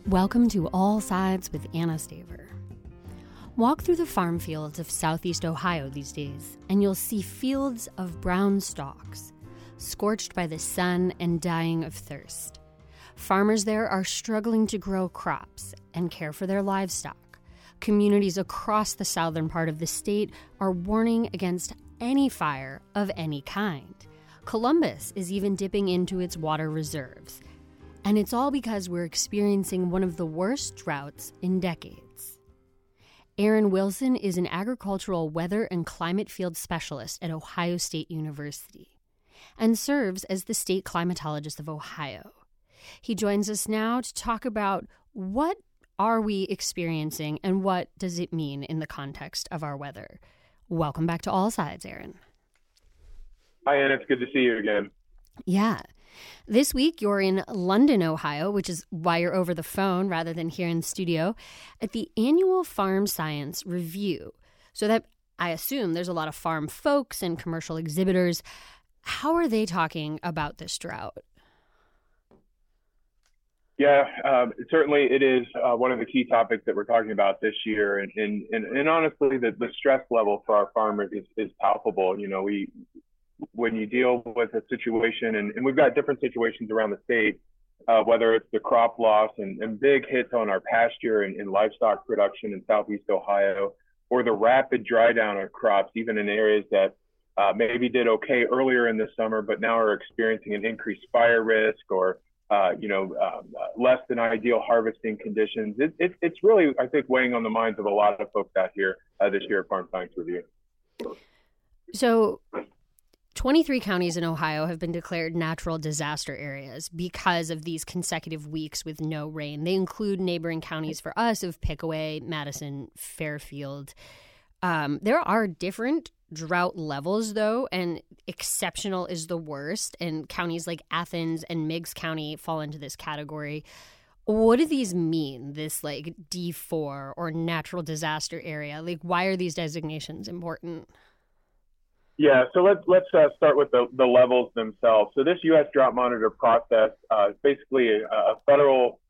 Welcome to All Sides with Anna Staver. Walk through the farm fields of southeast Ohio these days, and you'll see fields of brown stalks, scorched by the sun and dying of thirst. Farmers there are struggling to grow crops and care for their livestock. Communities across the southern part of the state are warning against any fire of any kind. Columbus is even dipping into its water reserves. And it's all because we're experiencing one of the worst droughts in decades. Aaron Wilson is an agricultural weather and climate field specialist at Ohio State University and serves as the state climatologist of Ohio. He joins us now to talk about what are we experiencing and what does it mean in the context of our weather. Welcome back to All Sides, Aaron. Hi, Anna. It's good to see you again. Yeah. This week, you're in London, Ohio, which is why you're over the phone rather than here in the studio, at the annual Farm Science Review. So that I assume there's a lot of farm folks and commercial exhibitors. How are they talking about this drought? Yeah, certainly it is one of the key topics that we're talking about this year. And honestly, the stress level for our farmers is palpable. You know, when you deal with a situation, and we've got different situations around the state, whether it's the crop loss and big hits on our pasture and livestock production in southeast Ohio, or the rapid dry down of crops, even in areas that maybe did okay earlier in the summer, but now are experiencing an increased fire risk or less than ideal harvesting conditions. It's really, I think, weighing on the minds of a lot of folks out here this year at Farm Science Review. So 23 counties in Ohio have been declared natural disaster areas because of these consecutive weeks with no rain. They include neighboring counties for us of Pickaway, Madison, Fairfield. There are different drought levels, though, and exceptional is the worst. And counties like Athens and Meigs County fall into this category. What do these mean, this like D4 or natural disaster area? Like, why are these designations important? Yeah, so let's start with the levels themselves. So this U.S. Drought Monitor process is basically a federal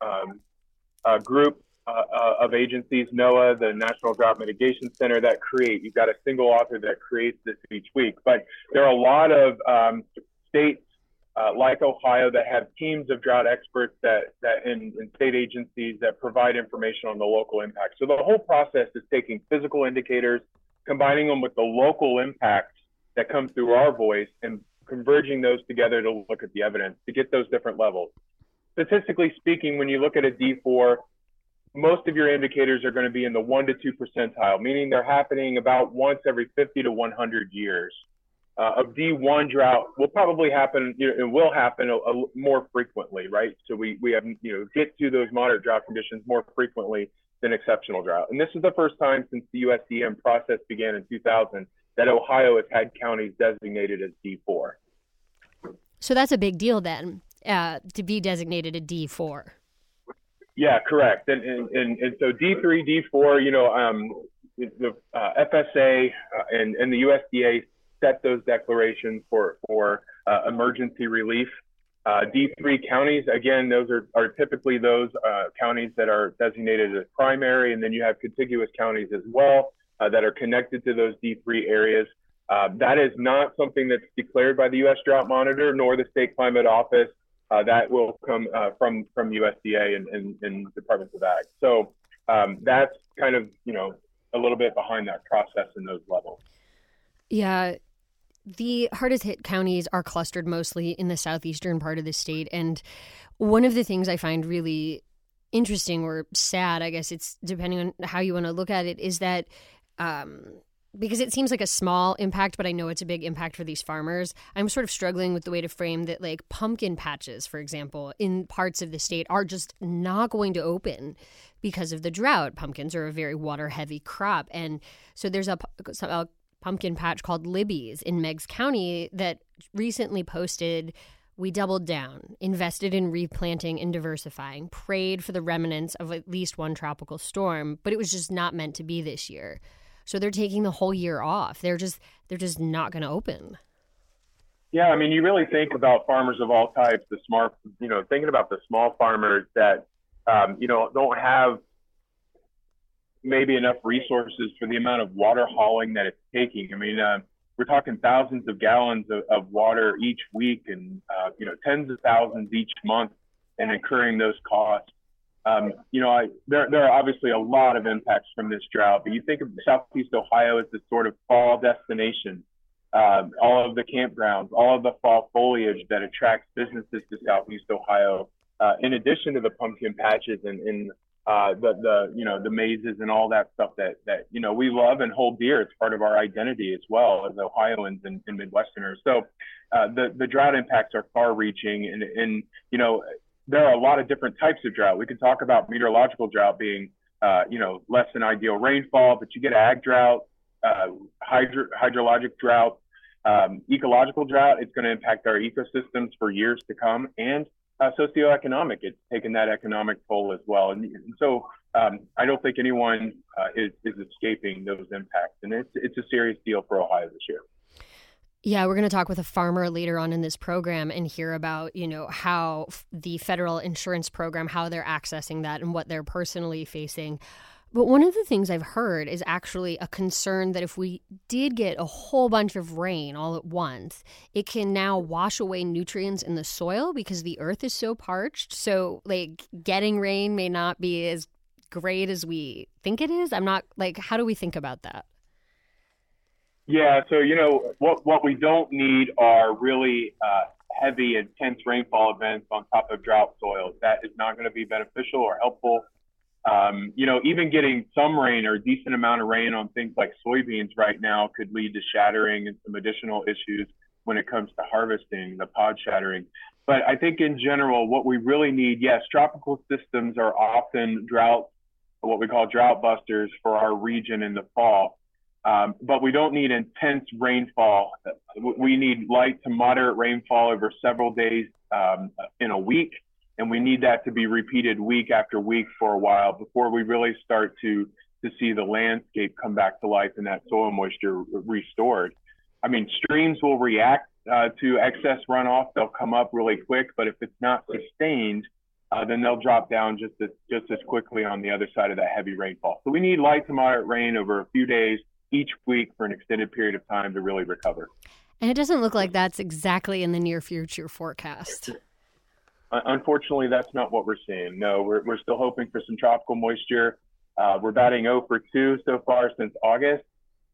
group of agencies, NOAA, the National Drought Mitigation Center, that create. You've got a single author that creates this each week. But there are a lot of states like Ohio that have teams of drought experts that in state agencies that provide information on the local impact. So the whole process is taking physical indicators, combining them with the local impacts that come through our voice and converging those together to look at the evidence to get those different levels. Statistically speaking, when you look at a D4, most of your indicators are going to be in the 1 to 2 percentile, meaning they're happening about once every 50 to 100 years. A D1 drought will probably happen, it will happen more frequently, right? So we have, get to those moderate drought conditions more frequently than exceptional drought. And this is the first time since the USDM process began in 2000 that Ohio has had counties designated as D4. So that's a big deal then, to be designated a D4. Yeah, correct. And so D3, D4, the FSA and the USDA set those declarations for emergency relief. D3 counties, again, those are typically those counties that are designated as primary, and then you have contiguous counties as well that are connected to those D3 areas. That is not something that's declared by the U.S. Drought Monitor nor the State Climate Office. That will come from USDA and Departments of Ag. So that's kind of, a little bit behind that process in those levels. Yeah. The hardest hit counties are clustered mostly in the southeastern part of the state. And one of the things I find really interesting or sad, I guess it's depending on how you want to look at it, is that because it seems like a small impact, but I know it's a big impact for these farmers. I'm sort of struggling with the way to frame that, like pumpkin patches, for example, in parts of the state are just not going to open because of the drought. Pumpkins are a very water-heavy crop. And so there's a pumpkin patch called Libby's in Meigs County that recently posted, "We doubled down, invested in replanting and diversifying, prayed for the remnants of at least one tropical storm, but it was just not meant to be this year." So they're taking the whole year off. They're just not going to open. Yeah, I mean, you really think about farmers of all types, thinking about the small farmers that don't have maybe enough resources for the amount of water hauling that it's taking. I mean, we're talking thousands of gallons of water each week and, tens of thousands each month and incurring those costs. There are obviously a lot of impacts from this drought, but you think of Southeast Ohio as this sort of fall destination. All of the campgrounds, all of the fall foliage that attracts businesses to Southeast Ohio, in addition to the pumpkin patches and the mazes and all that stuff that we love and hold dear. It's part of our identity as well as Ohioans and Midwesterners. So the drought impacts are far-reaching, and there are a lot of different types of drought. We could talk about meteorological drought being less than ideal rainfall, but you get ag drought, hydrologic drought, ecological drought. It's going to impact our ecosystems for years to come, and socioeconomic. It's taken that economic toll as well. And so I don't think anyone is escaping those impacts. And it's a serious deal for Ohio this year. Yeah, we're going to talk with a farmer later on in this program and hear about, how the federal insurance program, how they're accessing that and what they're personally facing. But one of the things I've heard is actually a concern that if we did get a whole bunch of rain all at once, it can now wash away nutrients in the soil because the earth is so parched. So, getting rain may not be as great as we think it is. How do we think about that? Yeah, so, what we don't need are really heavy, intense rainfall events on top of drought soils. That is not going to be beneficial or helpful. Even getting some rain or a decent amount of rain on things like soybeans right now could lead to shattering and some additional issues when it comes to harvesting, the pod shattering. But I think in general, what we really need, yes, tropical systems are often what we call drought busters for our region in the fall. But we don't need intense rainfall. We need light to moderate rainfall over several days in a week. And we need that to be repeated week after week for a while before we really start to see the landscape come back to life and that soil moisture restored. I mean, streams will react to excess runoff. They'll come up really quick, but if it's not sustained, then they'll drop down just as quickly on the other side of that heavy rainfall. So we need light to moderate rain over a few days each week for an extended period of time to really recover. And it doesn't look like that's exactly in the near future forecast. Unfortunately, that's not what we're seeing. No, we're still hoping for some tropical moisture. We're batting 0 for 2 so far since August.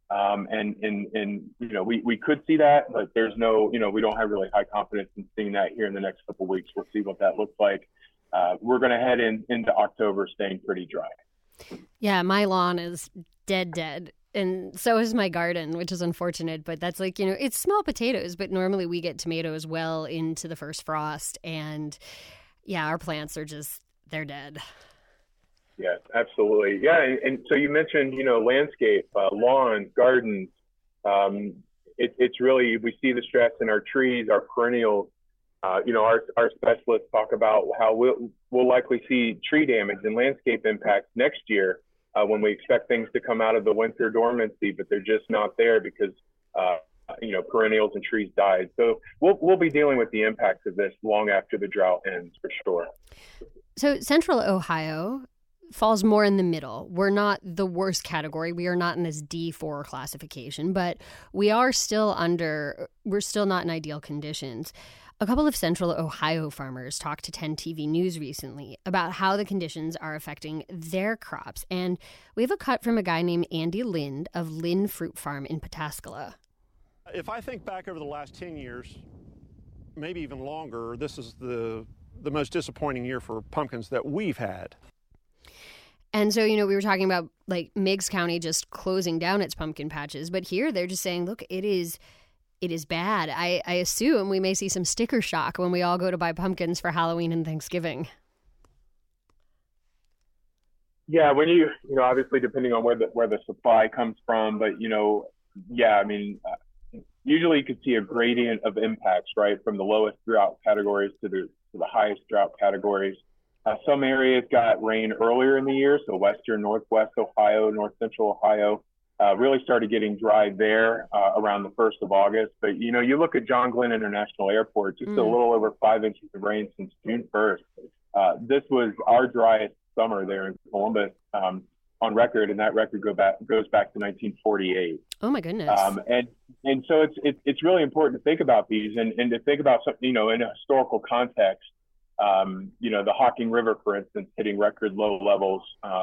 We could see that, but there's no, we don't have really high confidence in seeing that here in the next couple of weeks. We'll see what that looks like. We're going to head into October staying pretty dry. Yeah, my lawn is dead. And so is my garden, which is unfortunate, but that's it's small potatoes, but normally we get tomatoes well into the first frost. And yeah, our plants are they're dead. Yes, absolutely. Yeah. And so you mentioned, landscape, lawns, gardens. It's really, we see the stress in our trees, our perennials. Our specialists talk about how we'll likely see tree damage and landscape impacts next year. When we expect things to come out of the winter dormancy, but they're just not there because, perennials and trees died. So we'll be dealing with the impacts of this long after the drought ends, for sure. So Central Ohio falls more in the middle. We're not the worst category. We are not in this D4 classification, but we're still not in ideal conditions. A couple of Central Ohio farmers talked to 10 TV News recently about how the conditions are affecting their crops. And we have a cut from a guy named Andy Lind of Lind Fruit Farm in Pataskala. If I think back over the last 10 years, maybe even longer, this is the most disappointing year for pumpkins that we've had. And so, we were talking about Meigs County just closing down its pumpkin patches. But here they're just saying, look, it is bad. I assume we may see some sticker shock when we all go to buy pumpkins for Halloween and Thanksgiving. Yeah, when you obviously depending on where the supply comes from, but usually you could see a gradient of impacts, right, from the lowest drought categories to the highest drought categories. Some areas got rain earlier in the year, so western, northwest Ohio, north central Ohio. Really started getting dry there around the 1st of August. But, you look at John Glenn International Airport, just a little over 5 inches of rain since June 1st. this was our driest summer there in Columbus on record, and that record goes back to 1948. Oh my goodness! And so it's really important to think about these and to think about something, in a historical context. The Hocking River, for instance, hitting record low levels,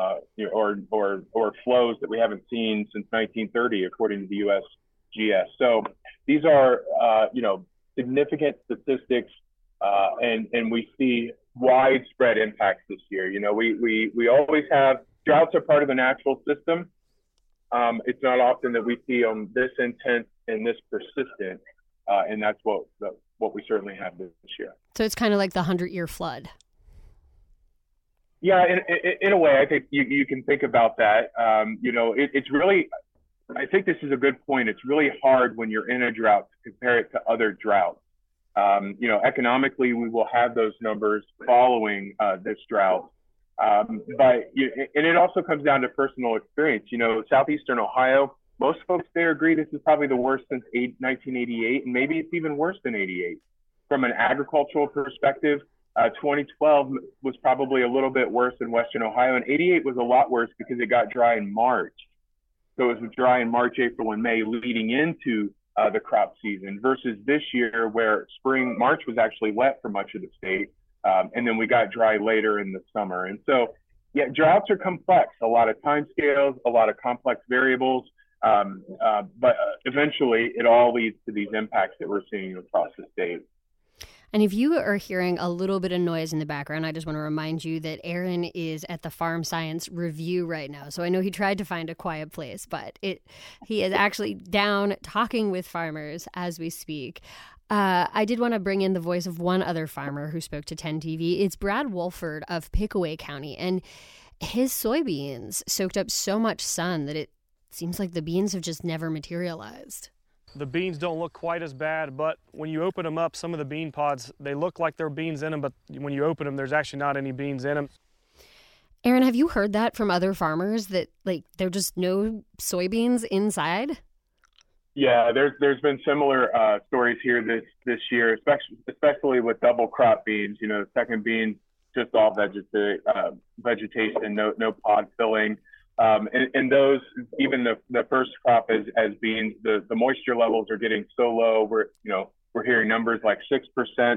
or flows that we haven't seen since 1930, according to the USGS. So these are, significant statistics, and we see widespread impacts this year. We always have droughts are part of the natural system. It's not often that we see them this intense and this persistent, and that's what we certainly have this year. So it's kind of like the 100-year flood. Yeah, in a way, I think you can think about that. It's really, I think this is a good point. It's really hard when you're in a drought to compare it to other droughts. Economically, we will have those numbers following this drought. But it also comes down to personal experience. Southeastern Ohio, most folks there agree this is probably the worst since 1988, and maybe it's even worse than 88. From an agricultural perspective, 2012 was probably a little bit worse than Western Ohio, and 88 was a lot worse because it got dry in March. So it was dry in March, April, and May leading into the crop season versus this year where March was actually wet for much of the state. And then we got dry later in the summer. And so, yeah, droughts are complex, a lot of time scales, a lot of complex variables. But eventually it all leads to these impacts that we're seeing across the state. And if you are hearing a little bit of noise in the background, I just want to remind you that Aaron is at the Farm Science Review right now. So I know he tried to find a quiet place, but he is actually down talking with farmers as we speak. I did want to bring in the voice of one other farmer who spoke to 10 TV. It's Brad Wolford of Pickaway County, and his soybeans soaked up so much sun that it seems like the beans have just never materialized. The beans don't look quite as bad, but when you open them up, some of the bean pods, they look like there are beans in them, but when you open them, there's actually not any beans in them. Aaron, have you heard that from other farmers that there are just no soybeans inside? Yeah, there's been similar stories here this year, especially with double crop beans. The second bean just all vegetation, no pod filling. And those, even the first crop as beans, the moisture levels are getting so low. We're hearing numbers like 6%,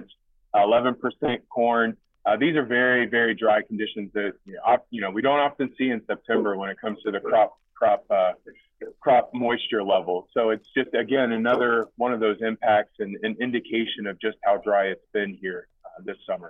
11% corn. These are very, very dry conditions that we don't often see in September when it comes to the crop moisture level. So it's just, again, another one of those impacts and an indication of just how dry it's been here this summer.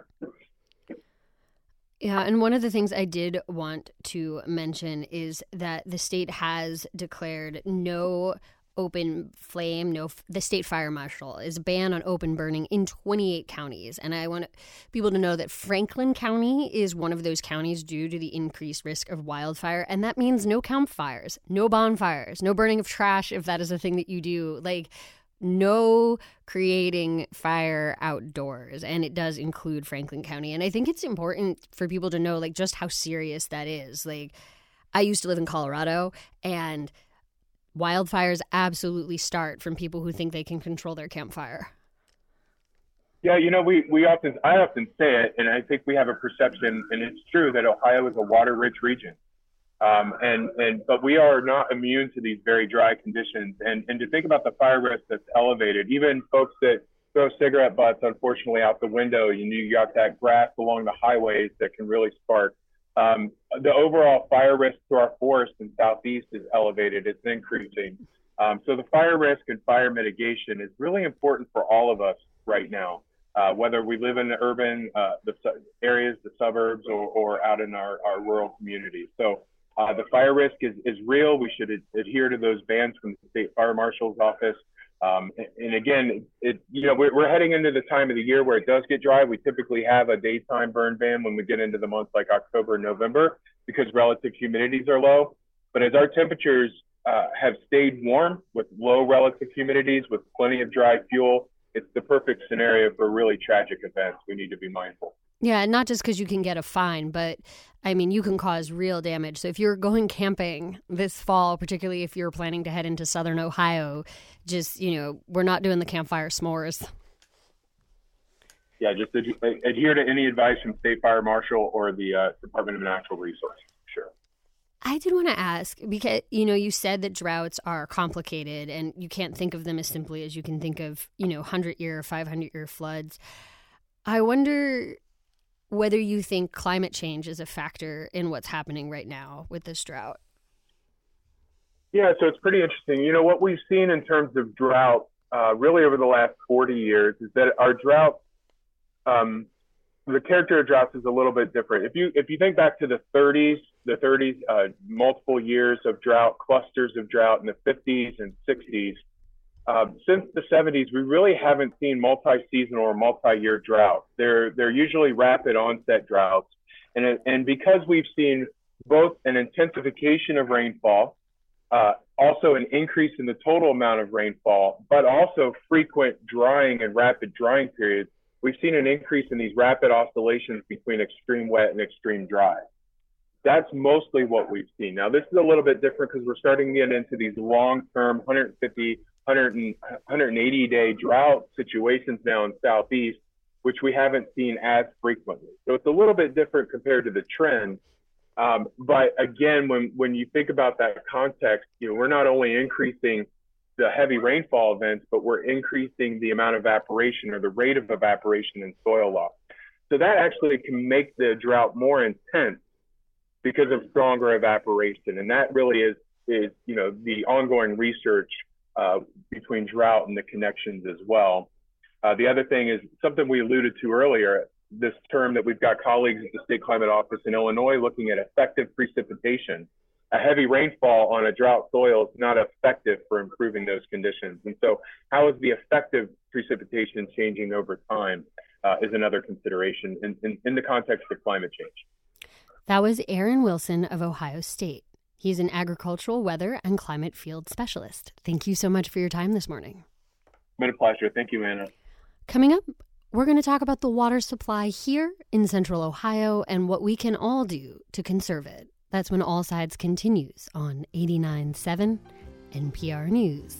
Yeah, and one of the things I did want to mention is that the state has declared no open flame, the state fire marshal is a ban on open burning in 28 counties. And I want people to know that Franklin County is one of those counties due to the increased risk of wildfire. And that means no campfires, no bonfires, no burning of trash if that is a thing that you do. No creating fire outdoors, and it does include Franklin County. And I think it's important for people to know just how serious that is. I used to live in Colorado, and wildfires absolutely start from people who think they can control their campfire. Yeah, I often say it, and I think we have a perception, and it's true, that Ohio is a water-rich region. But we are not immune to these very dry conditions. And to think about the fire risk that's elevated, even folks that throw cigarette butts, unfortunately, out the window, you got that grass along the highways that can really spark. The overall fire risk to our forest in Southeast is elevated. It's increasing. So the fire risk and fire mitigation is really important for all of us right now, whether we live in the urban areas, the suburbs, or out in our rural communities. So the fire risk is real. We should adhere to those bans from the state fire marshal's office. And again, we're heading into the time of the year where it does get dry. We typically have a daytime burn ban when we get into the months like October and November because relative humidities are low. But as our temperatures have stayed warm with low relative humidities, with plenty of dry fuel, it's the perfect scenario for really tragic events. We need to be mindful. Yeah, not just because you can get a fine, but you can cause real damage. So if you're going camping this fall, particularly if you're planning to head into southern Ohio, just, we're not doing the campfire s'mores. just adhere to any advice from State Fire Marshal or the Department of Natural Resources. Sure. I did want to ask, because, you said that droughts are complicated and you can't think of them as simply as you can think of, 100-year or 500-year floods. I wonder whether you think climate change is a factor in what's happening right now with this drought. Yeah, so it's pretty interesting. What we've seen in terms of drought really over the last 40 years is that our drought, the character of droughts is a little bit different. If you think back to the 30s, multiple years of drought, clusters of drought in the 50s and 60s, since the 70s, we really haven't seen multi-seasonal or multi-year droughts. They're usually rapid onset droughts. And because we've seen both an intensification of rainfall, also an increase in the total amount of rainfall, but also frequent drying and rapid drying periods, we've seen an increase in these rapid oscillations between extreme wet and extreme dry. That's mostly what we've seen. Now, this is a little bit different because we're starting to get into these long-term 150, 180-day drought situations now in Southeast, which we haven't seen as frequently. So it's a little bit different compared to the trend. But again, when you think about that context, we're not only increasing the heavy rainfall events, but we're increasing the amount of evaporation or the rate of evaporation and soil loss. So that actually can make the drought more intense because of stronger evaporation. And that really is the ongoing research between drought and the connections as well. The other thing is something we alluded to earlier, this term that we've got colleagues at the State Climate Office in Illinois looking at effective precipitation. A heavy rainfall on a drought soil is not effective for improving those conditions. And so how is the effective precipitation changing over time is another consideration in the context of climate change. That was Aaron Wilson of Ohio State. He's an agricultural weather and climate field specialist. Thank you so much for your time this morning. It's been a pleasure. Thank you, Anna. Coming up, we're going to talk about the water supply here in Central Ohio and what we can all do to conserve it. That's when All Sides continues on 89.7 NPR News.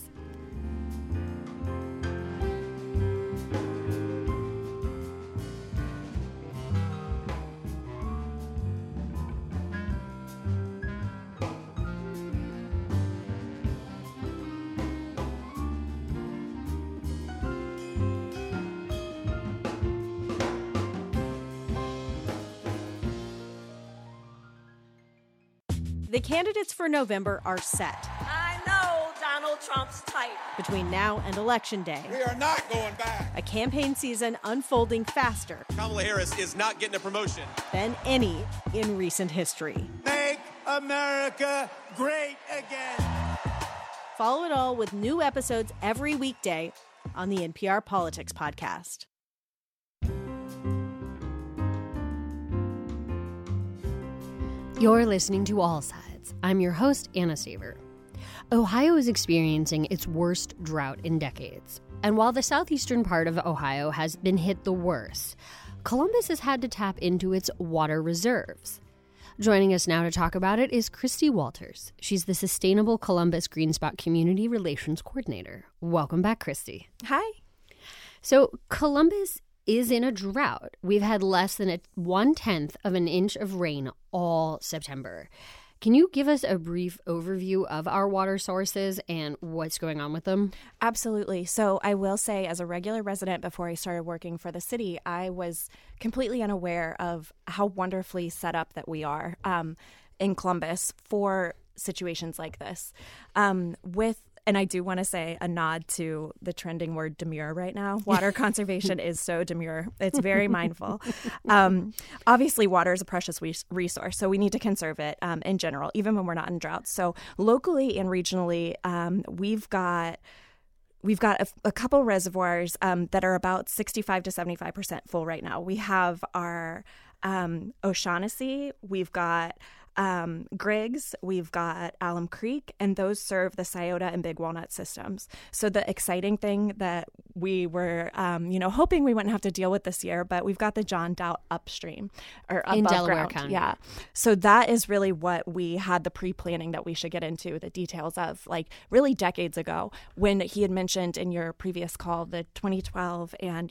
The candidates for November are set. I know Donald Trump's type. Between now and Election Day, we are not going back. A campaign season unfolding faster. Kamala Harris is not getting a promotion Than any in recent history. Make America great again. Follow it all with new episodes every weekday on the NPR Politics Podcast. You're listening to All Sides. I'm your host, Anna Staver. Ohio is experiencing its worst drought in decades. And while the southeastern part of Ohio has been hit the worst, Columbus has had to tap into its water reserves. Joining us now to talk about it is Christy Walters. She's the Sustainable Columbus Greenspot Community Relations Coordinator. Welcome back, Christy. Hi. So Columbus is in a drought. We've had less than 1/10 of an inch of rain all September. Can you give us a brief overview of our water sources and what's going on with them? Absolutely. So I will say, as a regular resident before I started working for the city, I was completely unaware of how wonderfully set up that we are in Columbus for situations like this. And I do want to say a nod to the trending word demure right now. Water conservation is so demure. It's very mindful. Obviously, water is a precious resource, so we need to conserve it in general, even when we're not in droughts. So locally and regionally, we've got a couple reservoirs that are about 65 to 75% full right now. We have our O'Shaughnessy. We've got Griggs, we've got Alum Creek, and those serve the Scioto and Big Walnut systems. So the exciting thing that we were, hoping we wouldn't have to deal with this year, but we've got the John Doubt upstream or above in Delaware ground. County. Yeah. So that is really what we had the pre-planning that we should get into the details of, like really decades ago, when he had mentioned in your previous call the 2012 and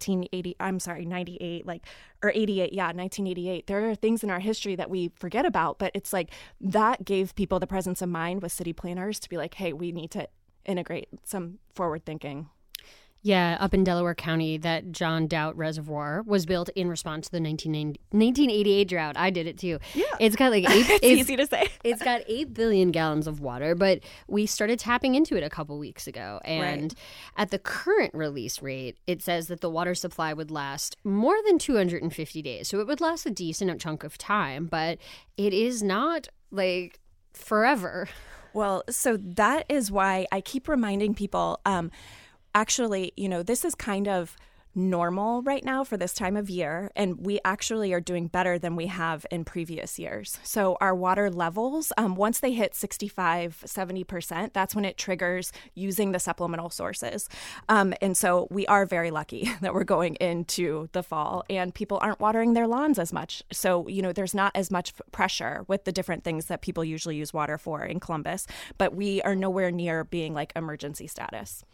98, or 88, 1988. There are things in our history that we forget about, but it's like that gave people the presence of mind with city planners to be like, hey, we need to integrate some forward thinking. Yeah, up in Delaware County, that John Doubt Reservoir was built in response to the 1988 drought. I did it too. Yeah. It's got like it's easy to say. It's got 8 billion gallons of water, but we started tapping into it a couple weeks ago. And at the current release rate, it says that the water supply would last more than 250 days. So it would last a decent chunk of time, but it is not like forever. Well, so that is why I keep reminding people, actually, this is kind of normal right now for this time of year, and we actually are doing better than we have in previous years. So our water levels, once they hit 65-70%, that's when it triggers using the supplemental sources. And so we are very lucky that we're going into the fall and people aren't watering their lawns as much. So, there's not as much pressure with the different things that people usually use water for in Columbus, but we are nowhere near being like emergency status.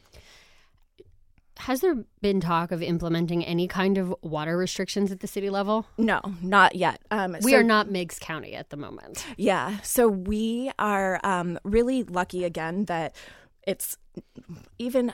Has there been talk of implementing any kind of water restrictions at the city level? No, not yet. We are not Meigs County at the moment. Yeah. So we are really lucky again that it's even...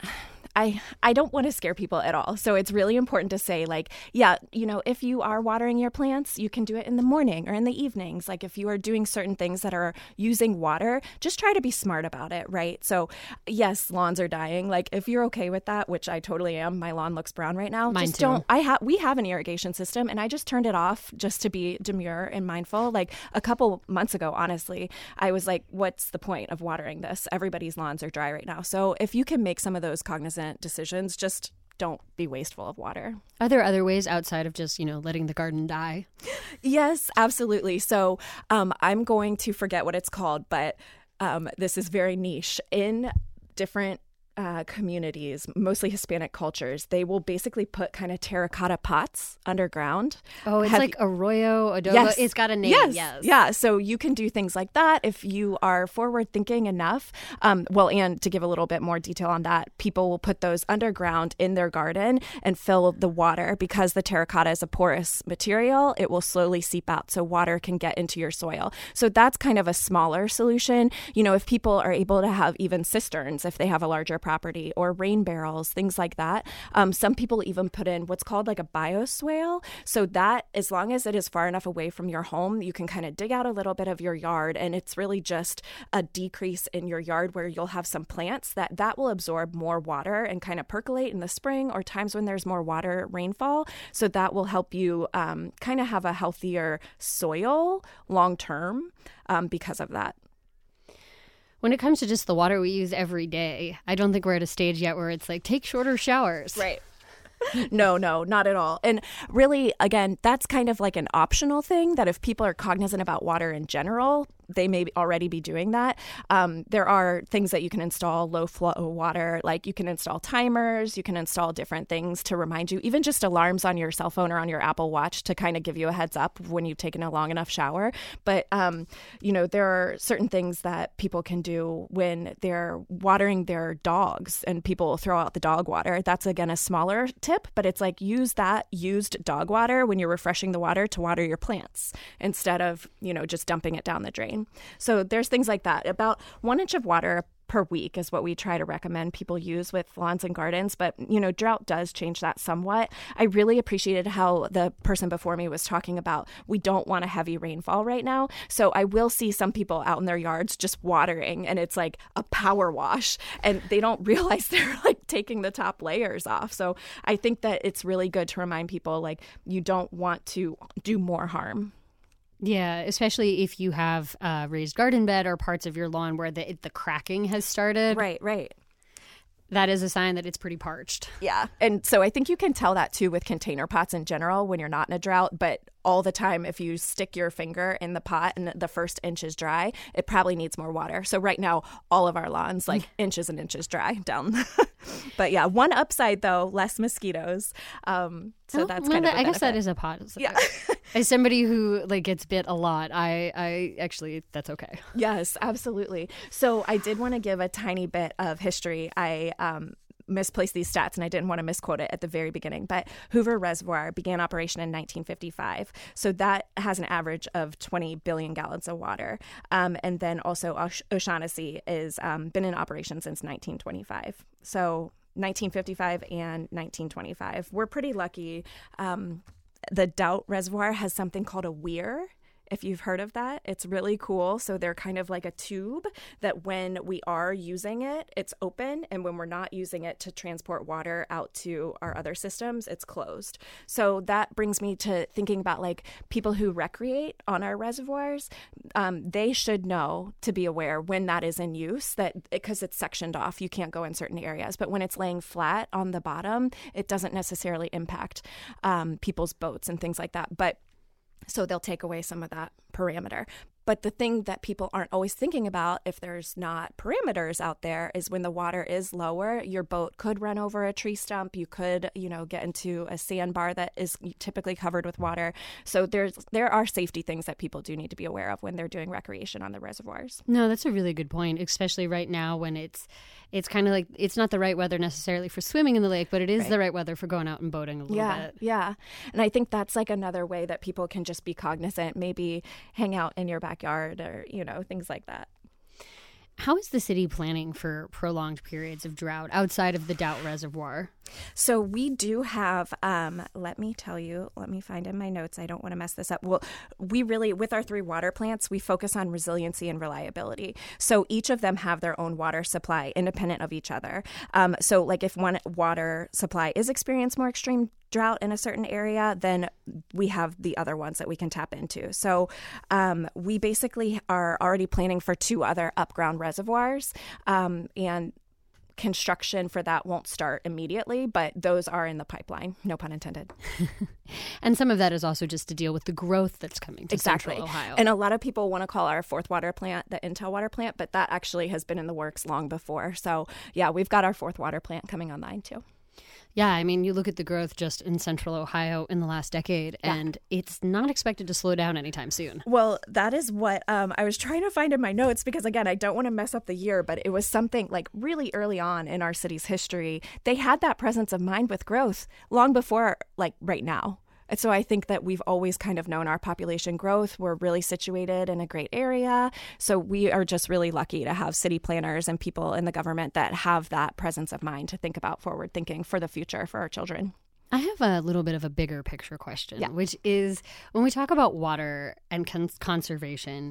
I don't want to scare people at all. So it's really important to say, like, if you are watering your plants, you can do it in the morning or in the evenings. Like if you are doing certain things that are using water, just try to be smart about it, right? So yes, lawns are dying. Like if you're okay with that, which I totally am, my lawn looks brown right now. Mine just too. We have an irrigation system and I just turned it off just to be demure and mindful. Like a couple months ago, honestly, I was like, what's the point of watering this? Everybody's lawns are dry right now. So if you can make some of those cognizant decisions, just don't be wasteful of water. Are there other ways outside of just, letting the garden die? Yes, absolutely. So I'm going to forget what it's called, but this is very niche. In different communities, mostly Hispanic cultures, they will basically put kind of terracotta pots underground. Oh, it's like arroyo adobo. Yes. It's got a name. Yes. Yeah. So you can do things like that if you are forward thinking enough. And to give a little bit more detail on that, people will put those underground in their garden and fill the water because the terracotta is a porous material. It will slowly seep out so water can get into your soil. So that's kind of a smaller solution. If people are able to have even cisterns, if they have a larger property, or rain barrels, things like that. Some people even put in what's called like a bioswale. So that, as long as it is far enough away from your home, you can kind of dig out a little bit of your yard, and it's really just a decrease in your yard where you'll have some plants that will absorb more water and kind of percolate in the spring or times when there's more water rainfall. So that will help you kind of have a healthier soil long term because of that. When it comes to just the water we use every day, I don't think we're at a stage yet where it's like, take shorter showers. Right. No, not at all. And really, again, that's kind of like an optional thing that if people are cognizant about water in general, they may already be doing that. There are things that you can install, low flow water, like you can install timers, you can install different things to remind you, even just alarms on your cell phone or on your Apple Watch to kind of give you a heads up when you've taken a long enough shower. But, there are certain things that people can do when they're watering their dogs and people will throw out the dog water. That's, again, a smaller tip, but it's like use that used dog water when you're refreshing the water to water your plants instead of, just dumping it down the drain. So there's things like that. About 1 inch of water per week is what we try to recommend people use with lawns and gardens. But, drought does change that somewhat. I really appreciated how the person before me was talking about we don't want a heavy rainfall right now. So I will see some people out in their yards just watering and it's like a power wash and they don't realize they're like taking the top layers off. So I think that it's really good to remind people like you don't want to do more harm. Yeah, especially if you have a raised garden bed or parts of your lawn where the cracking has started. Right. That is a sign that it's pretty parched. Yeah. And so I think you can tell that too with container pots in general when you're not in a drought, but all the time, if you stick your finger in the pot and the first inch is dry, it probably needs more water. So right now, all of our lawns, like inches and inches dry down. But yeah, one upside though, less mosquitoes. So that's kind of a I guess benefit. that is a positive. Yeah. As somebody who like gets bit a lot, I actually, that's okay. Yes, absolutely. So I did want to give a tiny bit of history. I misplaced these stats and I didn't want to misquote it at the very beginning, but Hoover Reservoir began operation in 1955. So that has an average of 20 billion gallons of water. And then also O'Shaughnessy is been in operation since 1925. So 1955 and 1925. We're pretty lucky. The Doubt Reservoir has something called a weir. If you've heard of that, it's really cool. So they're kind of like a tube that when we are using it, it's open. And when we're not using it to transport water out to our other systems, it's closed. So that brings me to thinking about like people who recreate on our reservoirs. They should know to be aware when that is in use, that because it's sectioned off, you can't go in certain areas. But when it's laying flat on the bottom, it doesn't necessarily impact people's boats and things like that. But so they'll take away some of that parameter. But the thing that people aren't always thinking about if there's not parameters out there is when the water is lower, your boat could run over a tree stump. You could, get into a sandbar that is typically covered with water. So there are safety things that people do need to be aware of when they're doing recreation on the reservoirs. No, that's a really good point, especially right now when it's kind of like it's not the right weather necessarily for swimming in the lake, but it is the right weather for going out and boating a little bit. Yeah. And I think that's like another way that people can just be cognizant, maybe hang out in your backyard or, things like that. How is the city planning for prolonged periods of drought outside of the Doubt Reservoir? So we do have, let me find in my notes. I don't want to mess this up. Well, we really, with our 3 water plants, we focus on resiliency and reliability. So each of them have their own water supply independent of each other. So like if one water supply is experiencing more extreme drought in a certain area, then we have the other ones that we can tap into. So we basically are already planning for 2 other upground reservoirs, and construction for that won't start immediately, but those are in the pipeline, no pun intended. And some of that is also just to deal with the growth that's coming to Central Ohio. And a lot of people want to call our 4th water plant the Intel water plant, but that actually has been in the works long before. So yeah, we've got our 4th water plant coming online too. Yeah, I mean, you look at the growth just in Central Ohio in the last decade, and it's not expected to slow down anytime soon. Well, that is what I was trying to find in my notes because, again, I don't want to mess up the year, but it was something like really early on in our city's history. They had that presence of mind with growth long before, like, right now. And so I think that we've always kind of known our population growth. We're really situated in a great area. So we are just really lucky to have city planners and people in the government that have that presence of mind to think about forward thinking for the future for our children. I have a little bit of a bigger picture question, which is when we talk about water and conservation,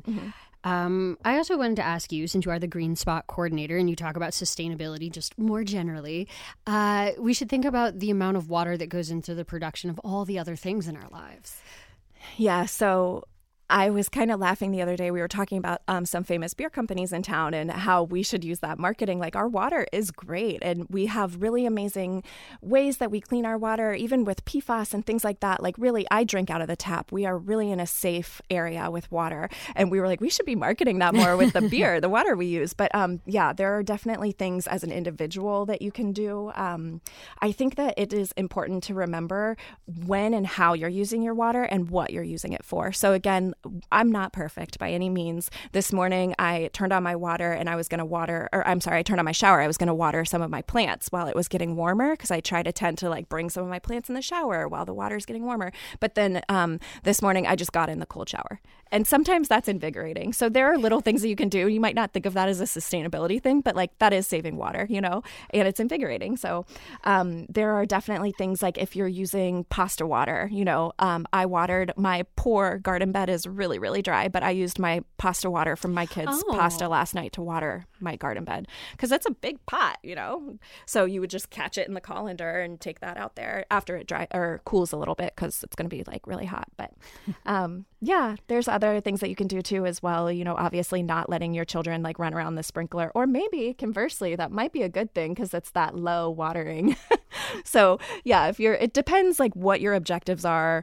I also wanted to ask you, since you are the Green Spot Coordinator and you talk about sustainability just more generally, we should think about the amount of water that goes into the production of all the other things in our lives. Yeah, so I was kind of laughing the other day. We were talking about some famous beer companies in town and how we should use that marketing. Like, our water is great, and we have really amazing ways that we clean our water, even with PFAS and things like that. Like, really, I drink out of the tap. We are really in a safe area with water, and we were like, we should be marketing that more with the beer, the water we use. But yeah, there are definitely things as an individual that you can do. I think that it is important to remember when and how you're using your water and what you're using it for. So again, I'm not perfect by any means. This morning, I turned on my water and I was going to I turned on my shower. I was going to water some of my plants while it was getting warmer because I try to tend to like bring some of my plants in the shower while the water is getting warmer. But then this morning, I just got in the cold shower. And sometimes that's invigorating. So there are little things that you can do. You might not think of that as a sustainability thing, but like that is saving water, and it's invigorating. So there are definitely things like if you're using pasta water, I watered my poor garden bed is really, really dry, but I used my pasta water from my kids' pasta last night to water my garden bed because it's a big pot, So you would just catch it in the colander and take that out there after it dry or cools a little bit because it's going to be like really hot. But yeah, there's other things that you can do too as well. Obviously not letting your children like run around the sprinkler, or maybe conversely, that might be a good thing because it's that low watering. So yeah, it depends like what your objectives are,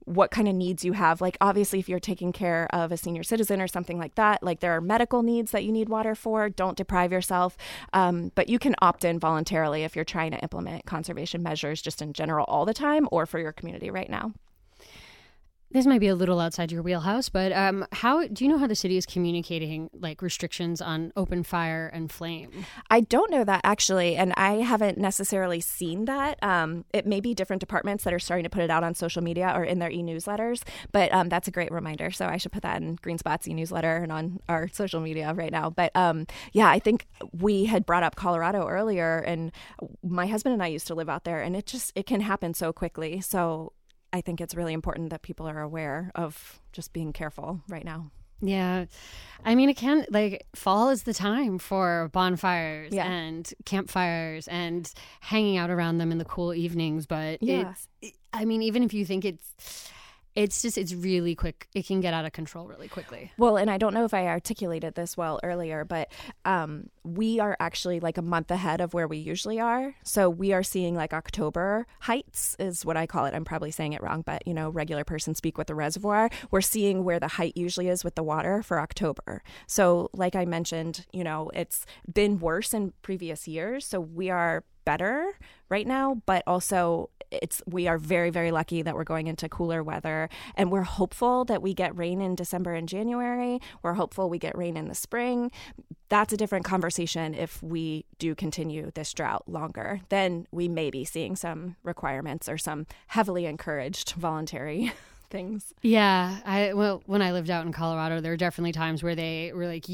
what kind of needs you have. Like, obviously, if you're taking care of a senior citizen or something like that, like there are medical needs that you need water for. Don't deprive yourself. But you can opt in voluntarily if you're trying to implement conservation measures just in general all the time or for your community right now. This might be a little outside your wheelhouse, but how do you know how the city is communicating like restrictions on open fire and flame? I don't know that actually, and I haven't necessarily seen that. It may be different departments that are starting to put it out on social media or in their e-newsletters, but that's a great reminder. So I should put that in GreenSpot's e-newsletter and on our social media right now. But yeah, I think we had brought up Colorado earlier, and my husband and I used to live out there, and it can happen so quickly. So I think it's really important that people are aware of just being careful right now. Yeah. I mean, it can, like, fall is the time for bonfires and campfires and hanging out around them in the cool evenings. But I mean, even if you think it's really quick. It can get out of control really quickly. Well, and I don't know if I articulated this well earlier, but we are actually like a month ahead of where we usually are. So we are seeing like October heights is what I call it. I'm probably saying it wrong, but regular person speak with the reservoir. We're seeing where the height usually is with the water for October. So like I mentioned, it's been worse in previous years. So we are better right now, but also we are very, very lucky that we're going into cooler weather, and we're hopeful that we get rain in December and January. We're hopeful we get rain in the spring. That's a different conversation if we do continue this drought longer. Then we may be seeing some requirements or some heavily encouraged voluntary things. Yeah. When I lived out in Colorado, there were definitely times where they were like,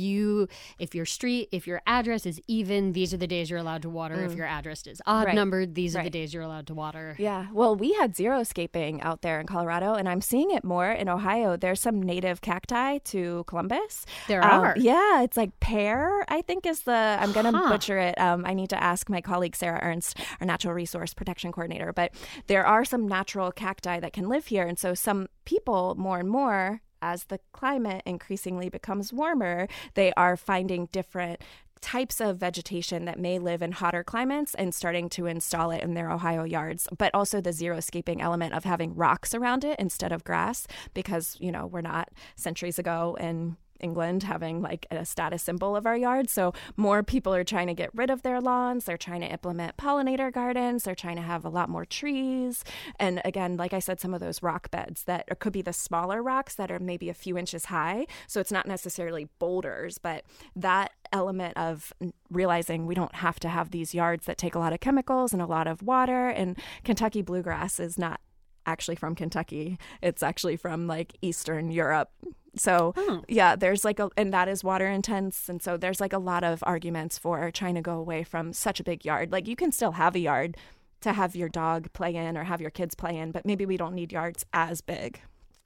if your address is even, these are the days you're allowed to water. If your address is odd numbered, these are the days you're allowed to water. Yeah. Well, we had xeriscaping out there in Colorado, and I'm seeing it more in Ohio. There's some native cacti to Columbus. There are. Yeah. It's like pear, I think is I'm going to butcher it. I need to ask my colleague, Sarah Ernst, our natural resource protection coordinator. But there are some natural cacti that can live here. And so some people more and more, as the climate increasingly becomes warmer, they are finding different types of vegetation that may live in hotter climates and starting to install it in their Ohio yards, but also the xeriscaping element of having rocks around it instead of grass, because, we're not centuries ago in England having like a status symbol of our yard. So more people are trying to get rid of their lawns. They're trying to implement pollinator gardens. They're trying to have a lot more trees. And again, like I said, some of those rock beds that could be the smaller rocks that are maybe a few inches high. So it's not necessarily boulders, but that element of realizing we don't have to have these yards that take a lot of chemicals and a lot of water. And Kentucky bluegrass is not actually from Kentucky. It's actually from like Eastern Europe. So yeah, there's and that is water intense. And so there's like a lot of arguments for trying to go away from such a big yard. Like you can still have a yard to have your dog play in or have your kids play in, but maybe we don't need yards as big.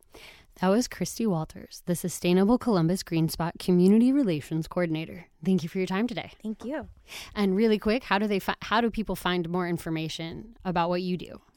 That was Christy Walters, the Sustainable Columbus GreenSpot Community Relations Coordinator. Thank you for your time today. Thank you. And really quick, how do people find more information about what you do?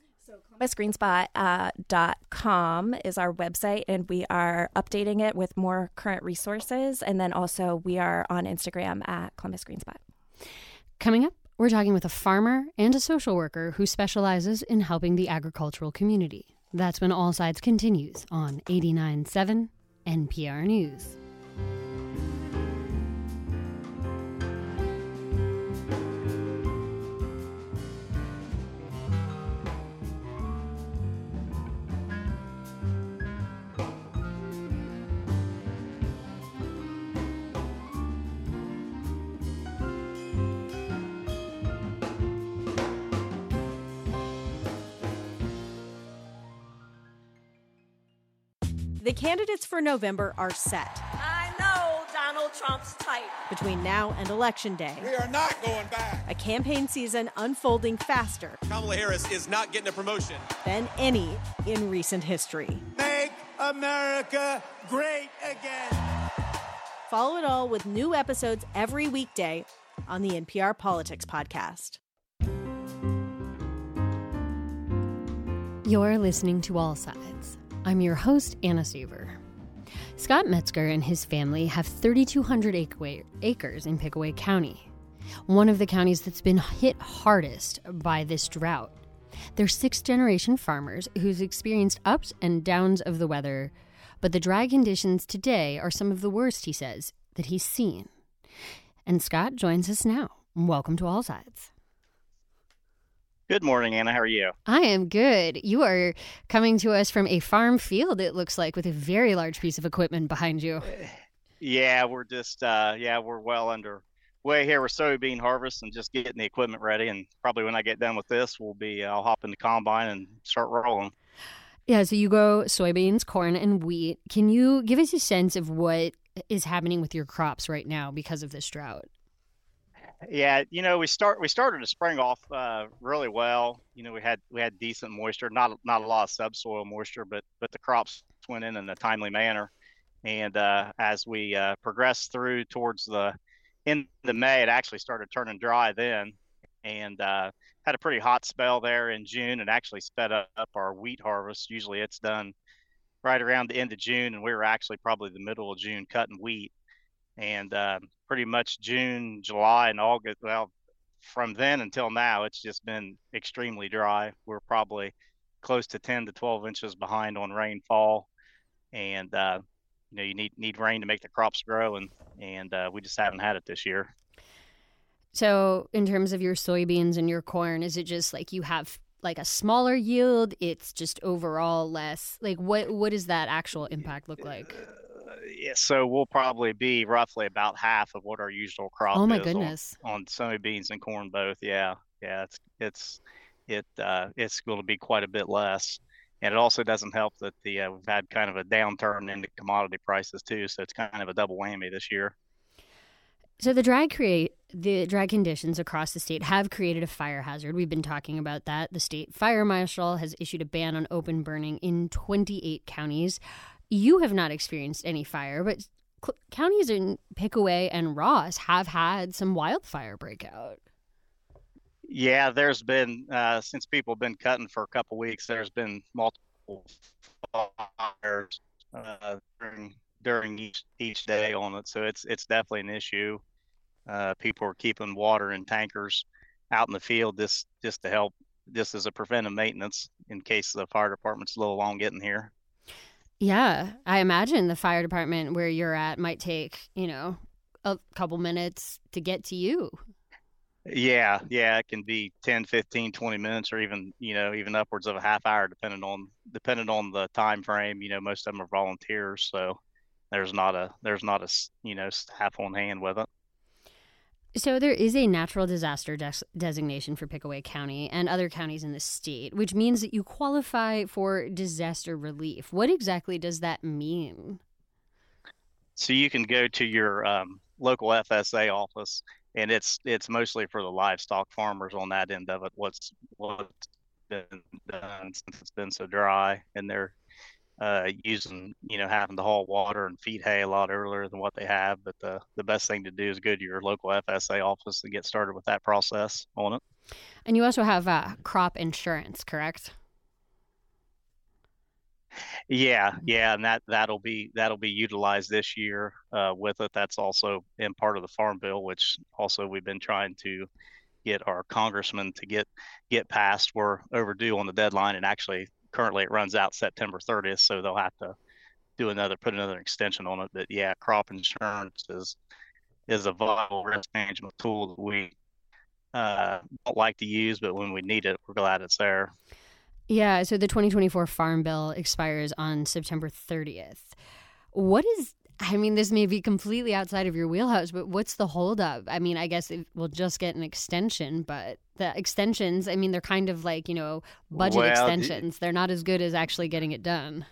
ColumbusGreenSpot.com is our website, and we are updating it with more current resources. And then also we are on Instagram at Columbus GreenSpot. Coming up, we're talking with a farmer and a social worker who specializes in helping the agricultural community. That's when All Sides continues on 89.7 NPR News. The candidates for November are set. I know Donald Trump's type. Between now and Election Day, We are not going back. a campaign season unfolding faster Kamala Harris is not getting a promotion. than any in recent history. Make America great again. Follow it all with new episodes every weekday on the NPR Politics Podcast. You're listening to All Sides. I'm your host, Anna Seaver. Scott Metzger and his family have 3,200 acres in Pickaway County, one of the counties that's been hit hardest by this drought. They're sixth-generation farmers who's experienced ups and downs of the weather, but the dry conditions today are some of the worst, he says, that he's seen. And Scott joins us now. Welcome to All Sides. Good morning, Anna. How are you? I am good. You are coming to us from a farm field, it looks like, with a very large piece of equipment behind you. Yeah, we're just, we're well underway here with soybean harvest and just getting the equipment ready. And probably when I get done with this, I'll hop in the combine and start rolling. Yeah, so you grow soybeans, corn, and wheat. Can you give us a sense of what is happening with your crops right now because of this drought? Yeah, we started the spring off really well. We had decent moisture, not a lot of subsoil moisture, but the crops went in a timely manner. And as we progressed through towards the end of May, it actually started turning dry then, and had a pretty hot spell there in June, and actually sped up our wheat harvest. Usually it's done right around the end of June, and we were actually probably the middle of June cutting wheat. And pretty much June, July, and August, well, from then until now, it's just been extremely dry. We're probably close to 10 to 12 inches behind on rainfall. And, you need rain to make the crops grow, and we just haven't had it this year. So in terms of your soybeans and your corn, is it just like you have like a smaller yield? It's just overall less? Like what does that actual impact look like? Yeah, so we'll probably be roughly about half of what our usual crop oh my is goodness. on soybeans and corn both. Yeah, it's going to be quite a bit less, and it also doesn't help that we've had kind of a downturn in the commodity prices too. So it's kind of a double whammy this year. So the dry conditions across the state have created a fire hazard. We've been talking about that. The state fire marshal has issued a ban on open burning in 28 counties. You have not experienced any fire, but counties in Pickaway and Ross have had some wildfire breakout. Yeah, there's been, since people have been cutting for a couple weeks, there's been multiple fires during each day on it. So it's definitely an issue. People are keeping water in tankers out in the field just to help, just as a preventive maintenance in case the fire department's a little long getting here. Yeah, I imagine the fire department where you're at might take, a couple minutes to get to you. Yeah, it can be 10, 15, 20 minutes or even upwards of a half hour depending on the time frame. Most of them are volunteers, so there's not a staff on hand with it. So there is a natural disaster designation for Pickaway County and other counties in the state, which means that you qualify for disaster relief. What exactly does that mean? So you can go to your local FSA office, and it's mostly for the livestock farmers on that end of it. What's been done since it's been so dry, and they're using, having to haul water and feed hay a lot earlier than what they have. But the best thing to do is go to your local FSA office and get started with that process on it. And you also have crop insurance, correct? Yeah, and that'll be utilized this year with it. That's also in part of the Farm Bill, which also we've been trying to get our congressman to get passed. We're overdue on the deadline, and actually currently it runs out September 30th, so they'll have to put another extension on it. But yeah, crop insurance is a vital risk management tool that we don't like to use, but when we need it, we're glad it's there. Yeah, so the 2024 Farm Bill expires on September 30th. This may be completely outside of your wheelhouse, but what's the holdup? I guess we'll just get an extension, but the extensions, they're kind of like, budget extensions. They're not as good as actually getting it done.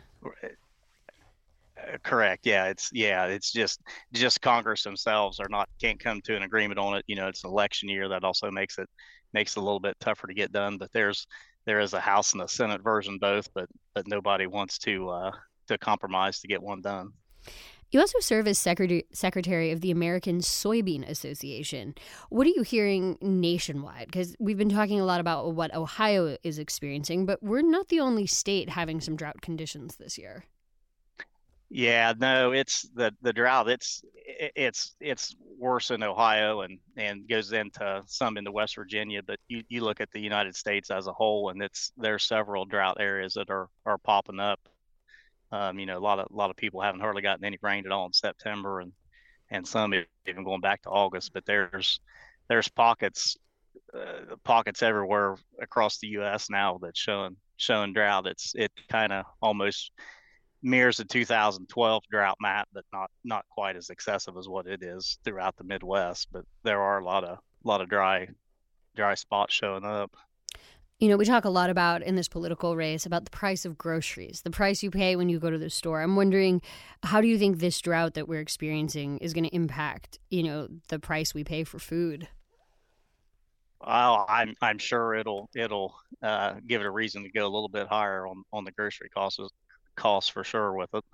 Correct. Yeah, it's just Congress themselves can't come to an agreement on it. It's an election year. That also makes it a little bit tougher to get done. But there is a House and a Senate version both, but nobody wants to compromise to get one done. You also serve as secretary of the American Soybean Association. What are you hearing nationwide? Because we've been talking a lot about what Ohio is experiencing, but we're not the only state having some drought conditions this year. Yeah, no, it's the drought. It's worse in Ohio and goes into some into West Virginia. But you look at the United States as a whole, and there's several drought areas that are popping up. A lot of people haven't hardly gotten any rain at all in September, and some even going back to August. But there's pockets everywhere across the U.S. now that's showing drought. It kind of almost mirrors the 2012 drought map, but not quite as excessive as what it is throughout the Midwest. But there are a lot of dry spots showing up. You know, we talk a lot about in this political race about the price of groceries, the price you pay when you go to the store. I'm wondering, how do you think this drought that we're experiencing is going to impact, the price we pay for food? Well, I'm sure it'll give it a reason to go a little bit higher on the grocery costs for sure with it.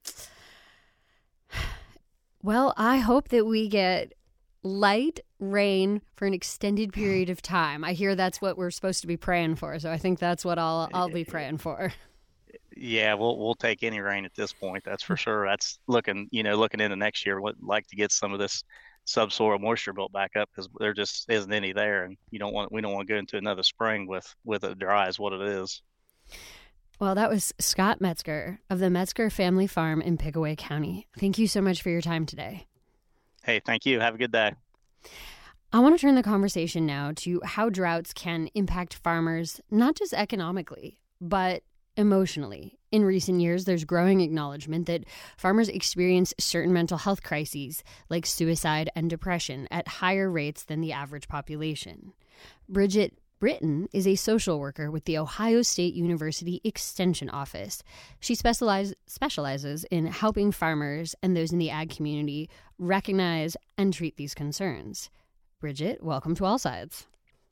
Well, I hope that we get light rain for an extended period of time. I hear that's what we're supposed to be praying for, so I think that's what I'll be praying for. Yeah, we'll take any rain at this point. That's for sure. That's looking into next year. Would like to get some of this subsoil moisture built back up because there just isn't any there, and we don't want to go into another spring with it dry is what it is. Well, that was Scott Metzger of the Metzger Family Farm in Pickaway County. Thank you so much for your time today. Hey, thank you. Have a good day. I want to turn the conversation now to how droughts can impact farmers, not just economically, but emotionally. In recent years, there's growing acknowledgement that farmers experience certain mental health crises, like suicide and depression, at higher rates than the average population. Bridget Britton is a social worker with the Ohio State University Extension Office. She specializes in helping farmers and those in the ag community recognize and treat these concerns. Bridget, welcome to All Sides.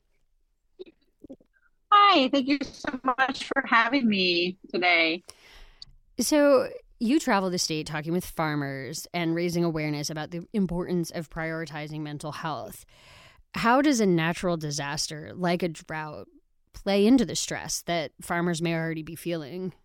Hi, thank you so much for having me today. So you travel the state talking with farmers and raising awareness about the importance of prioritizing mental health. How does a natural disaster like a drought play into the stress that farmers may already be feeling?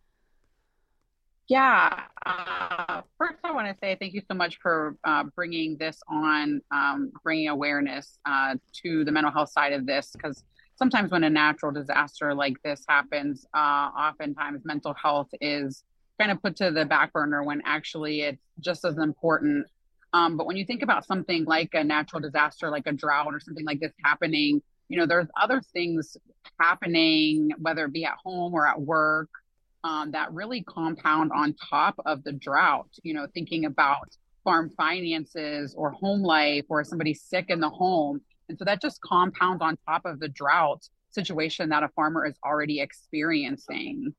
Yeah, first I want to say thank you so much for bringing this on, bringing awareness to the mental health side of this, because sometimes when a natural disaster like this happens, oftentimes mental health is kind of put to the back burner when actually it's just as important. But when you think about something like a natural disaster, like a drought or something like this happening, there's other things happening, whether it be at home or at work, that really compound on top of the drought. Thinking about farm finances or home life or somebody's sick in the home. And so that just compounds on top of the drought situation that a farmer is already experiencing.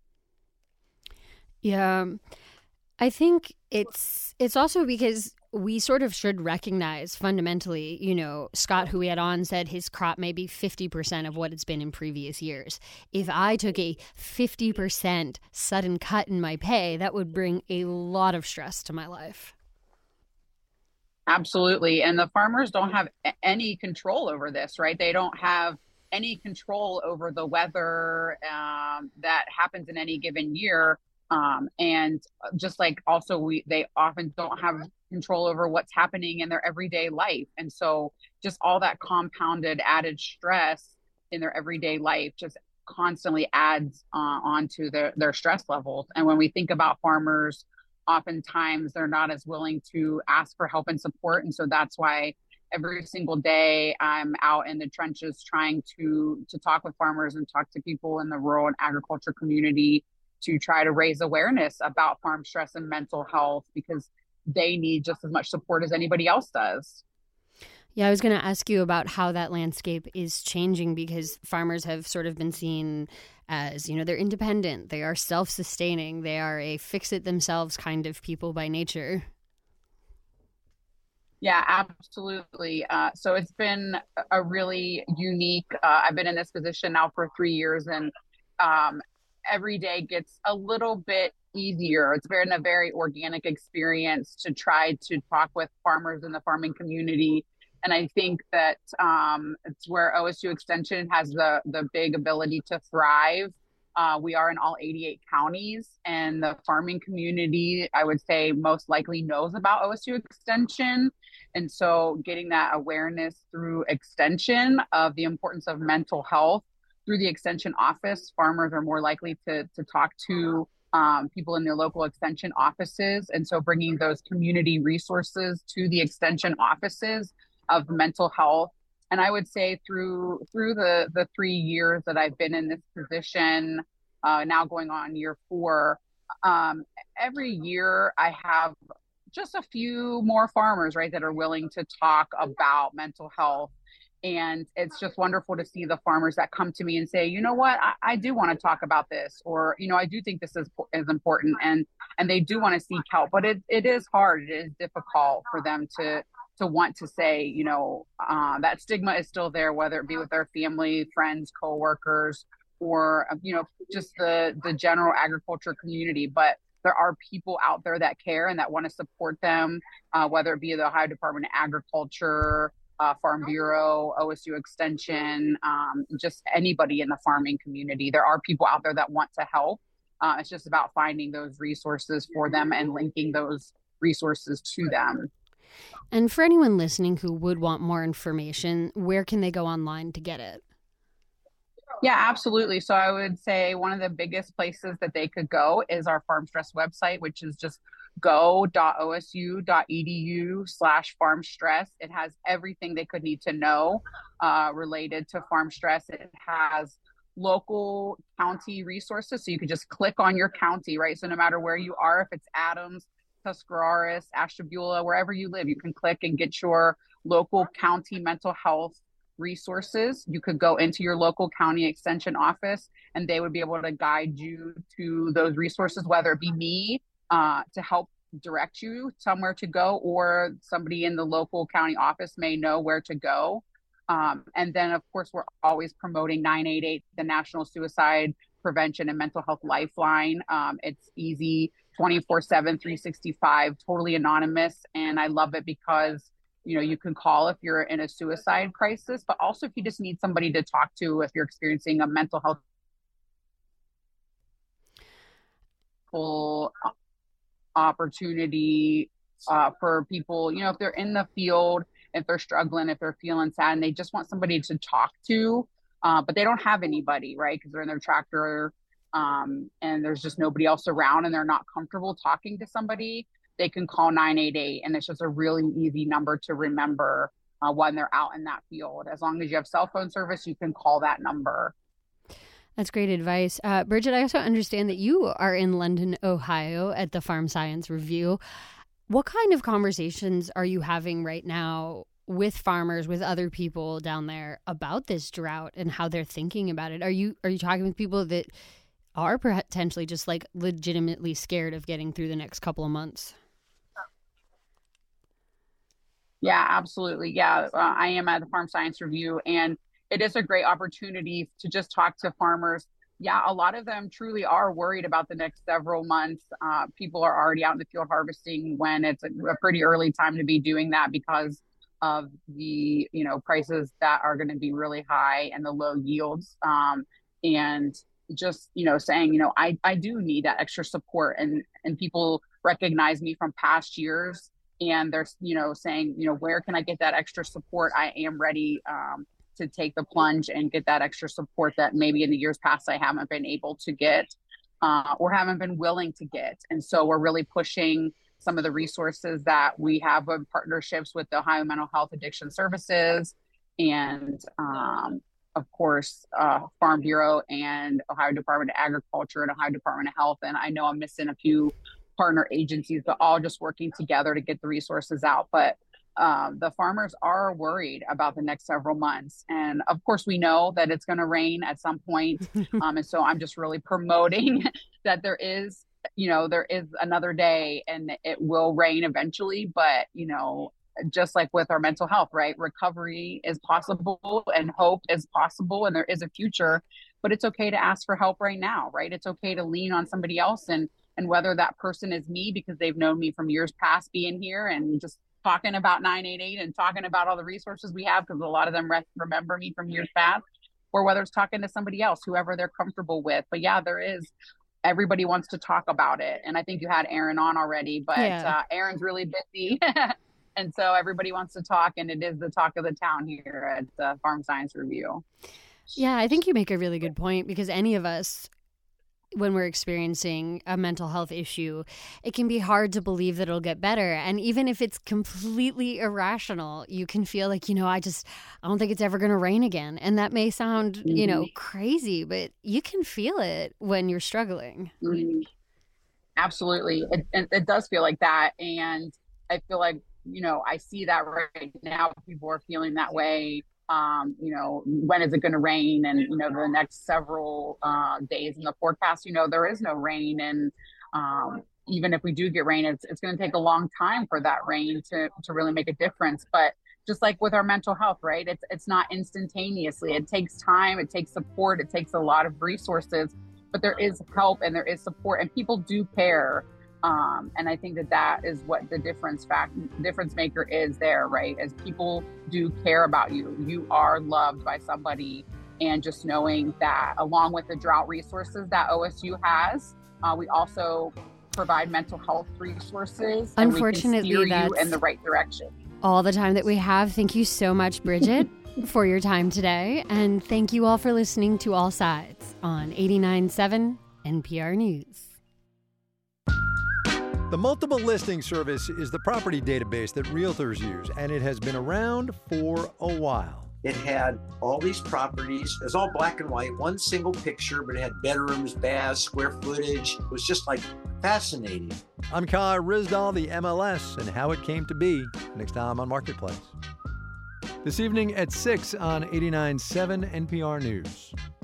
Yeah, I think it's also because we sort of should recognize fundamentally, Scott, who we had on, said his crop may be 50% of what it's been in previous years. If I took a 50% sudden cut in my pay, that would bring a lot of stress to my life. Absolutely. And the farmers don't have any control over this, right? They don't have any control over the weather that happens in any given year. And just like also they often don't have control over what's happening in their everyday life. And so just all that compounded added stress in their everyday life just constantly adds onto their stress levels. And when we think about farmers, oftentimes they're not as willing to ask for help and support. And so that's why every single day I'm out in the trenches trying to talk with farmers and talk to people in the rural and agriculture community to try to raise awareness about farm stress and mental health, because they need just as much support as anybody else does. Yeah, I was going to ask you about how that landscape is changing, because farmers have sort of been seen as, they're independent, they are self-sustaining, they are a fix-it-themselves kind of people by nature. Yeah, absolutely. So it's been a really unique, I've been in this position now for 3 years, and every day gets a little bit easier. It's been a very organic experience to try to talk with farmers in the farming community. And I think that it's where OSU Extension has the big ability to thrive We are in all 88 counties, and the farming community, I would say, most likely knows about OSU Extension. And so getting that awareness through Extension of the importance of mental health through the Extension office, farmers are more likely to talk to people in their local Extension offices. And so bringing those community resources to the Extension offices of mental health. And I would say through the 3 years that I've been in this position, now going on year 4, every year I have just a few more farmers, right, that are willing to talk about mental health. And it's just wonderful to see the farmers that come to me and say, you know what, I do want to talk about this, or, you know, I do think this is important, and they do want to seek help. But it is hard. It is difficult for them to want to say, you know, that stigma is still there, whether it be with their family, friends, coworkers, or, you know, just the general agriculture community. But there are people out there that care and that want to support them, whether it be the Ohio Department of Agriculture, Farm Bureau, OSU Extension, just anybody in the farming community. There are people out there that want to help. It's just about finding those resources for them and linking those resources to them. And for anyone listening who would want more information, where can they go online to get it? Yeah, absolutely. So I would say one of the biggest places that they could go is our Farm Stress website, which is just go.osu.edu/farm stress. It has everything they could need to know related to farm stress. It has local county resources. So you could just click on your county, right? So no matter where you are, if it's Adams, Tuscarawas, Ashtabula, wherever you live, you can click and get your local county mental health resources. You could go into your local county extension office and they would be able to guide you to those resources, whether it be me to help direct you somewhere to go, or somebody in the local county office may know where to go. And then, of course, we're always promoting 988, the National Suicide Prevention and Mental Health Lifeline. It's easy, 24/7, 365, totally anonymous. And I love it because, you know, you can call if you're in a suicide crisis, but also if you just need somebody to talk to, if you're experiencing a mental health opportunity for people, you know, if they're in the field, if they're struggling, if they're feeling sad, and they just want somebody to talk to, but they don't have anybody, right? Because they're in their tractor and there's just nobody else around and they're not comfortable talking to somebody, they can call 988. And it's just a really easy number to remember when they're out in that field. As long as you have cell phone service, you can call that number. That's great advice. Bridget, I also understand that you are in London, Ohio at the Farm Science Review. What kind of conversations are you having right now with farmers, with other people down there about this drought and how they're thinking about it? Are you talking with people that are potentially just like legitimately scared of getting through the next couple of months? Yeah, absolutely. Yeah, I am at the Farm Science Review, and it is a great opportunity to just talk to farmers. Yeah, a lot of them truly are worried about the next several months. People are already out in the field harvesting when it's a pretty early time to be doing that because of the, you know, prices that are going to be really high and the low yields. And just, you know, saying, you know, I do need that extra support, and people recognize me from past years, and they're, you know, saying, you know, where can I get that extra support? I am ready to take the plunge and get that extra support that maybe in the years past I haven't been able to get or haven't been willing to get. And so we're really pushing some of the resources that we have in partnerships with the Ohio Mental Health Addiction Services and of course, Farm Bureau and Ohio Department of Agriculture and Ohio Department of Health. And I know I'm missing a few partner agencies, but all just working together to get the resources out. But the farmers are worried about the next several months. And of course, we know that it's going to rain at some point. And so I'm just really promoting that there is another day and it will rain eventually. But, you know, just like with our mental health, right? Recovery is possible and hope is possible and there is a future, but it's okay to ask for help right now, right? It's okay to lean on somebody else, and whether that person is me because they've known me from years past being here and just talking about 988 and talking about all the resources we have, because a lot of them remember me from years past, or whether it's talking to somebody else, whoever they're comfortable with. But yeah, everybody wants to talk about it. And I think you had Aaron on already, but Aaron's really busy. And so everybody wants to talk, and it is the talk of the town here at the Farm Science Review. Yeah, I think you make a really good point, because any of us, when we're experiencing a mental health issue, it can be hard to believe that it'll get better. And even if it's completely irrational, you can feel like, I don't think it's ever going to rain again. And that may sound, crazy, but you can feel it when you're struggling. Mm-hmm. Absolutely. It does feel like that. And I feel like, I see that right now. People are feeling that way. When is it going to rain? And, the next several days in the forecast, there is no rain. And even if we do get rain, it's going to take a long time for that rain to really make a difference. But just like with our mental health, right? It's not instantaneously. It takes time. It takes support. It takes a lot of resources. But there is help and there is support, and people do care. And I think that is what the difference maker is there, right? As people do care about you, you are loved by somebody. And just knowing that, along with the drought resources that OSU has, we also provide mental health resources. Unfortunately, and we can steer you in the right direction. All the time that we have. Thank you so much, Bridget, for your time today. And thank you all for listening to All Sides on 89.7 NPR News. The Multiple Listing Service is the property database that realtors use, and it has been around for a while. It had all these properties. It was all black and white, one single picture, but it had bedrooms, baths, square footage. It was just fascinating. I'm Kai Ryssdal, the MLS, and how it came to be, next time on Marketplace. This evening at 6 on 89.7 NPR News.